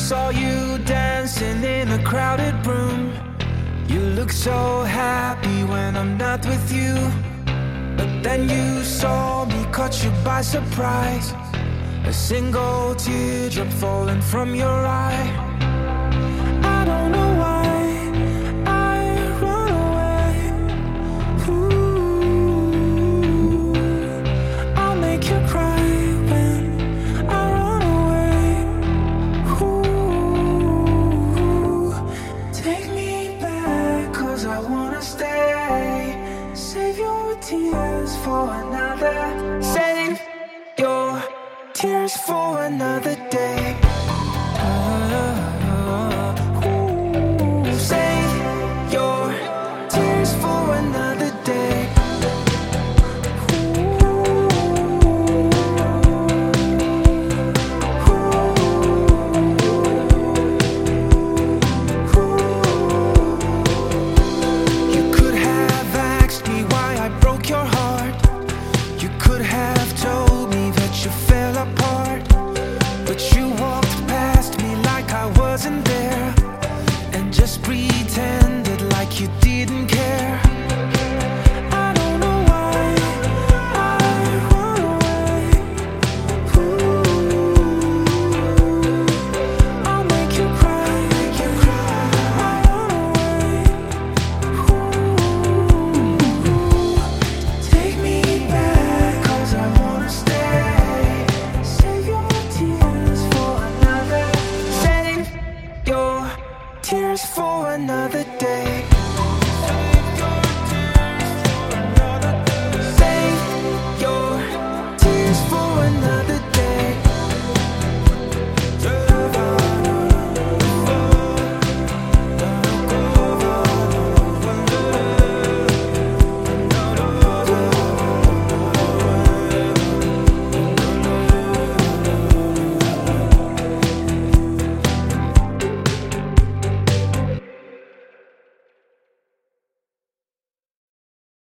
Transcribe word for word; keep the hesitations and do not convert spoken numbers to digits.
saw you dancing in a crowded room. You look so happy when I'm not with you. But then you saw me, caught you by surprise. A single teardrop falling from your eye. I don't know why I run away. Ooh, I'll make you cry when I run away. Ooh, take me back, 'cause I wanna stay. Save your tears for another. Save your tears for another day. Uh, ooh, save your tears for another day. You could have asked me why I broke your heart. You could have told me that you fell apart. But you walked past me like I wasn't there, and just pretended like you didn't care. I don't know why I run away. Ooh, I'll make you cry, make you cry. I run away. Ooh, take me back, 'cause I wanna stay. Save your tears for another. Save your tears for another day.